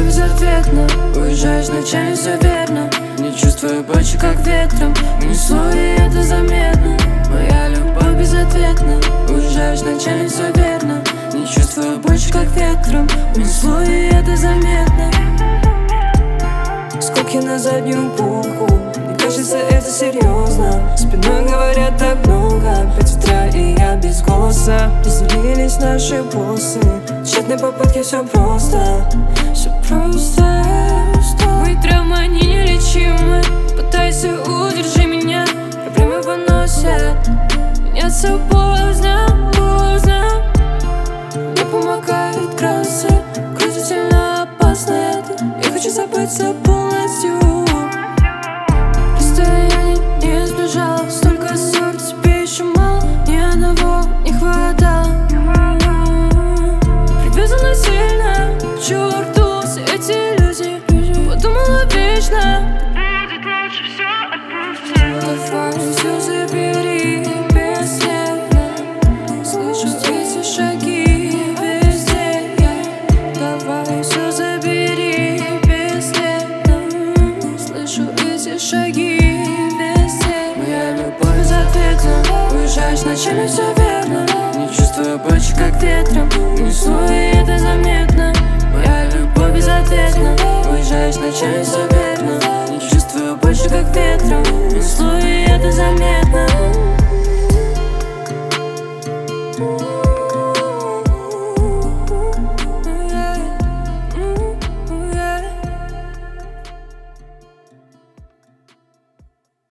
любовь безответна. Уезжаешь ночами, все верно. Не чувствую больше, как ветром. Унесло, и это заметно. Моя любовь безответна. Уезжаешь ночами, все верно. Не чувствую больше, как ветром. Унесло, и это заметно. Скоки на заднюю полку. Мне кажется, это серьезно. Спиной говорят так много. 5 утра, и я без голоса. Разделились наши боссы. Тщетные попытки, все просто. Все просто. Мои травмы, они нелечимы. Пытайся, удержи меня. Проблемы выносят меняться поздно, поздно. Мне помогает красы. Крутительно опасно это. Я хочу забыться полностью. Расстояние не сбежало. Столько ссор, тебе еще мало. Ни одного не хватало. Привязана сильно к черту. Все эти иллюзии. Подумала вечно. Давай все забери бесследно. Слышу эти шаги везде. Давай все забери бесследно. Слышу эти шаги везде. Моя любовь безответна. Уезжаешь ночами, все верно. Не чувствую больше, как ветром. Унесло, и это заметно. Моя любовь безответна. Уезжаешь ночами, все верно. Не чувствую больше, как ветром. Унесло, и это заметно.